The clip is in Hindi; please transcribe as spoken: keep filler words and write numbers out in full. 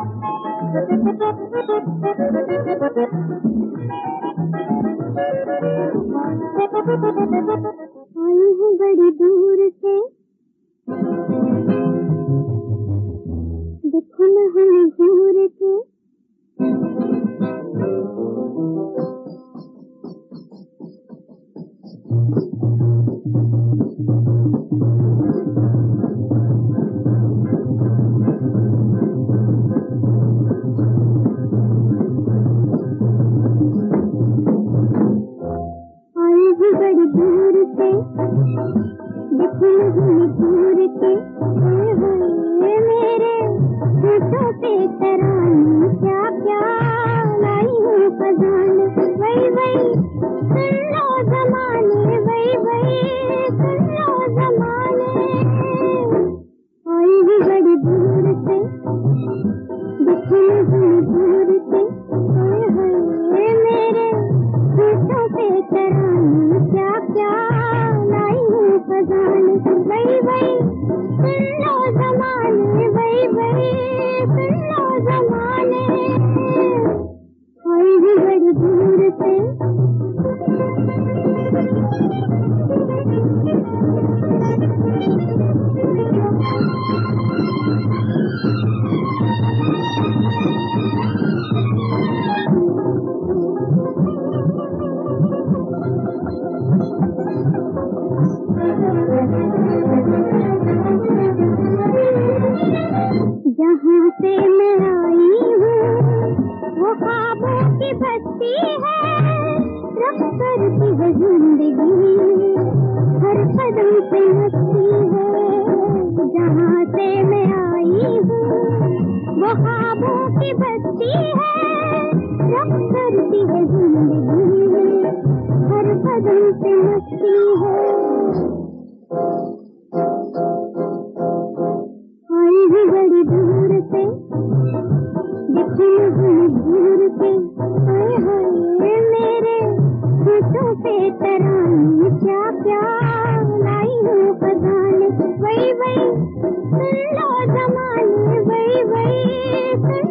आई हूँ बड़ी दूर से, देखो न हमें घूर के। बड़ी दूर से देखो हमें दूर के, मेरे होठों पे तरानी क्या क्या लाई हूँ खजान। वही वही सुन लो जमाने, वही वही सुन लो जमाने। आई भी बड़ी दूर से देखो हमें दूर के, मेरे होठों पे तरानी क्या क्या लाई हूँ खजान। वही वही सुन लो जमाने, वही वही सुन लो जमाने। आई भी बड़ी दूर से। जहाँ से मैं आई हूँ वो ख्वाबों की बस्ती है, रब करती है जिंदगी हर कदम पे मस्ती है। जहाँ से मैं आई हूँ वो ख्वाबों की बस्ती है, रब करती है जिंदगी हर कदम पे मस्ती है। आई भी बड़ी दूर से देखो मुझे दूर से, हाय हाय मेरे होठों पे तरानी क्या क्या लाई हूँ खजान। वही वही सुन लो जमाने, वही वही सुन